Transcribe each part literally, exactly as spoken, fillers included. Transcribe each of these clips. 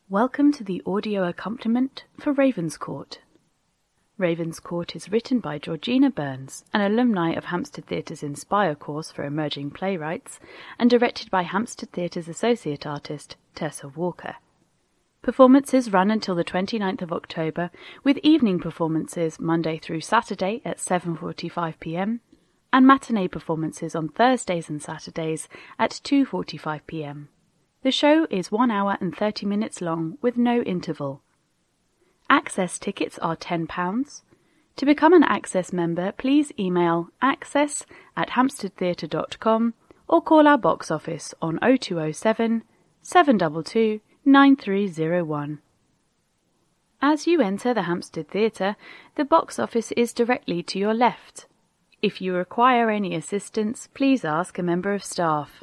Welcome to the audio accompaniment for Ravenscourt. Ravenscourt is written by Georgina Burns, an alumni of Hampstead Theatre's Inspire course for emerging playwrights, and directed by Hampstead Theatre's associate artist, Tessa Walker. Performances run until the twenty-ninth of October, with evening performances Monday through Saturday at seven forty-five p m, and matinee performances on Thursdays and Saturdays at two forty-five p m. The show is one hour and thirty minutes long with no interval. Access tickets are ten pounds. To become an Access member, please email access at hampstead theatre dot com or call our box office on oh two oh seven, seven two two, nine three oh one. As you enter the Hampstead Theatre, the box office is directly to your left. If you require any assistance, please ask a member of staff.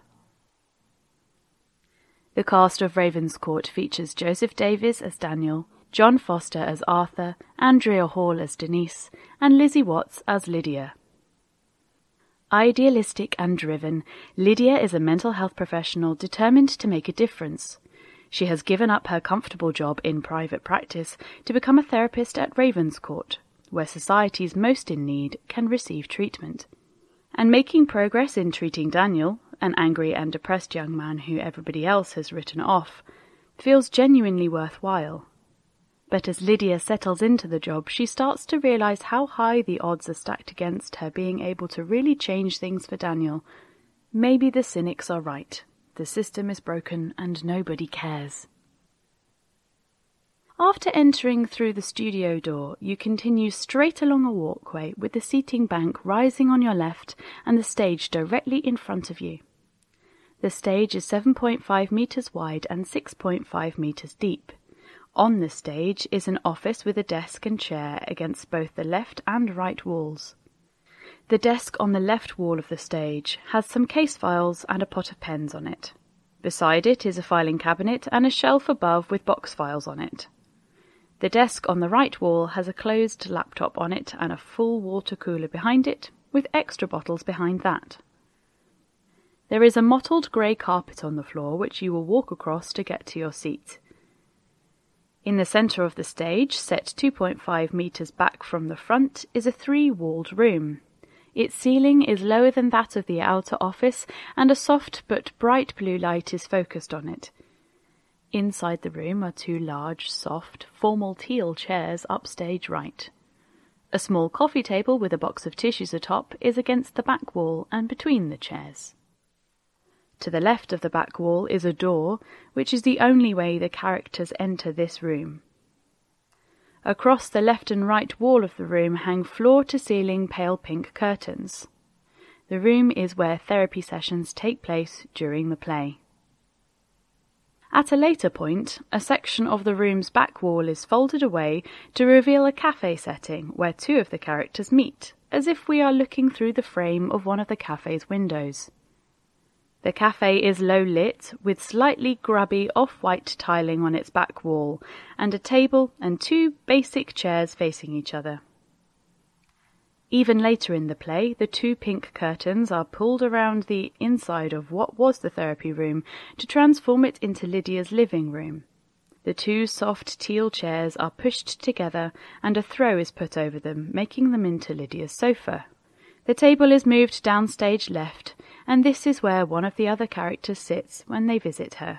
The cast of Ravenscourt features Joseph Davies as Daniel, John Foster as Arthur, Andrea Hall as Denise, and Lizzie Watts as Lydia. Idealistic and driven, Lydia is a mental health professional determined to make a difference. She has given up her comfortable job in private practice to become a therapist at Ravenscourt, where society's most in need can receive treatment. And making progress in treating Daniel, an angry and depressed young man who everybody else has written off, feels genuinely worthwhile. But as Lydia settles into the job, she starts to realise how high the odds are stacked against her being able to really change things for Daniel. Maybe the cynics are right. The system is broken and nobody cares. After entering through the studio door, you continue straight along a walkway with the seating bank rising on your left and the stage directly in front of you. The stage is seven point five metres wide and six point five metres deep. On the stage is an office with a desk and chair against both the left and right walls. The desk on the left wall of the stage has some case files and a pot of pens on it. Beside it is a filing cabinet and a shelf above with box files on it. The desk on the right wall has a closed laptop on it and a full water cooler behind it, with extra bottles behind that. There is a mottled grey carpet on the floor which you will walk across to get to your seat. In the centre of the stage, set two point five metres back from the front, is a three-walled room. Its ceiling is lower than that of the outer office, and a soft but bright blue light is focused on it. Inside the room are two large, soft, formal teal chairs upstage right. A small coffee table with a box of tissues atop is against the back wall and between the chairs. To the left of the back wall is a door, which is the only way the characters enter this room. Across the left and right wall of the room hang floor-to-ceiling pale pink curtains. The room is where therapy sessions take place during the play. At a later point, a section of the room's back wall is folded away to reveal a cafe setting where two of the characters meet, as if we are looking through the frame of one of the cafe's windows. The cafe is low-lit, with slightly grubby off-white tiling on its back wall, and a table and two basic chairs facing each other. Even later in the play, the two pink curtains are pulled around the inside of what was the therapy room to transform it into Lydia's living room. The two soft teal chairs are pushed together and a throw is put over them, making them into Lydia's sofa. The table is moved downstage left, and this is where one of the other characters sits when they visit her.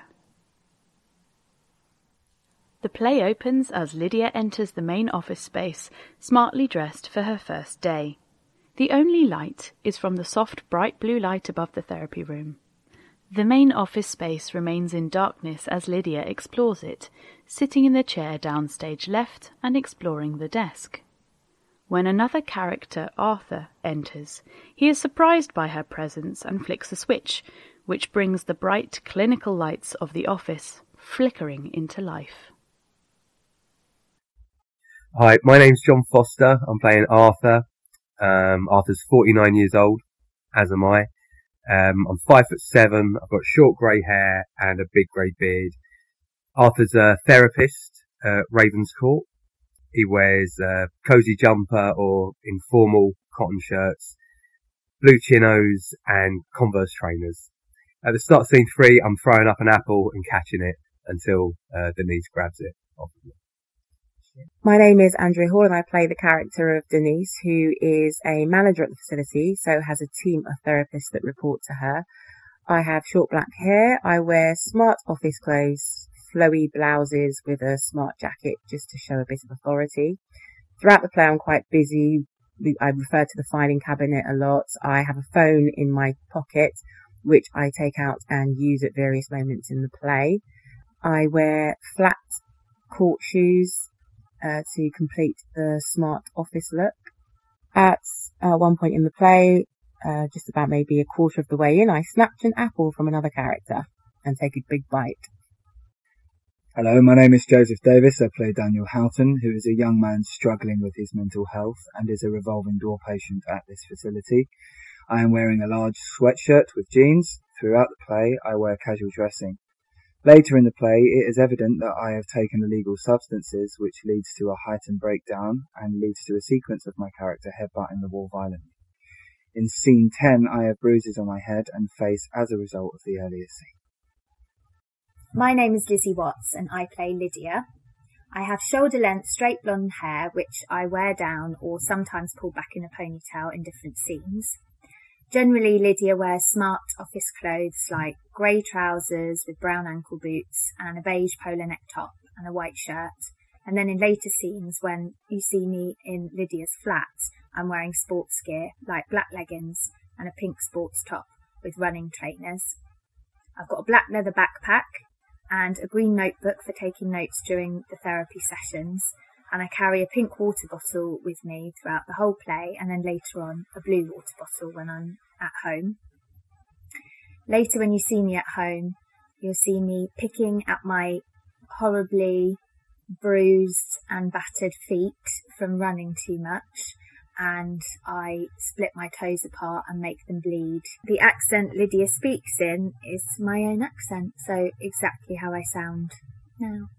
The play opens as Lydia enters the main office space, smartly dressed for her first day. The only light is from the soft bright blue light above the therapy room. The main office space remains in darkness as Lydia explores it, sitting in the chair downstage left and exploring the desk. When another character, Arthur, enters, he is surprised by her presence and flicks a switch, which brings the bright clinical lights of the office flickering into life. Hi, my name's John Foster. I'm playing Arthur. Um, Arthur's forty-nine years old, as am I. Um, I'm five foot seven. I've got short grey hair and a big grey beard. Arthur's a therapist at Ravenscourt. He wears a cosy jumper or informal cotton shirts, blue chinos and Converse trainers. At the start of scene three, I'm throwing up an apple and catching it. until uh, Denise grabs it off of me. My name is Andrea Hall and I play the character of Denise, who is a manager at the facility, so has a team of therapists that report to her. I have short black hair. I wear smart office clothes, flowy blouses with a smart jacket just to show a bit of authority. Throughout the play, I'm quite busy. I refer to the filing cabinet a lot. I have a phone in my pocket, which I take out and use at various moments in the play. I wear flat court shoes uh, to complete the smart office look. At uh, one point in the play, uh, just about maybe a quarter of the way in, I snatch an apple from another character and take a big bite. Hello, my name is Joseph Davis. I play Daniel Houghton, who is a young man struggling with his mental health and is a revolving door patient at this facility. I am wearing a large sweatshirt with jeans. Throughout the play, I wear casual dressing. Later in the play, it is evident that I have taken illegal substances, which leads to a heightened breakdown and leads to a sequence of my character headbutting the wall violently. In scene ten, I have bruises on my head and face as a result of the earlier scene. My name is Lizzie Watts and I play Lydia. I have shoulder-length straight blonde hair which I wear down or sometimes pull back in a ponytail in different scenes. Generally, Lydia wears smart office clothes like grey trousers with brown ankle boots and a beige polo neck top and a white shirt. And then in later scenes, when you see me in Lydia's flat, I'm wearing sports gear like black leggings and a pink sports top with running trainers. I've got a black leather backpack and a green notebook for taking notes during the therapy sessions, and I carry a pink water bottle with me throughout the whole play, and then later on a blue water bottle when I'm at home. Later, when you see me at home, you'll see me picking at my horribly bruised and battered feet from running too much, and I split my toes apart and make them bleed. The accent Lydia speaks in is my own accent, so exactly how I sound now.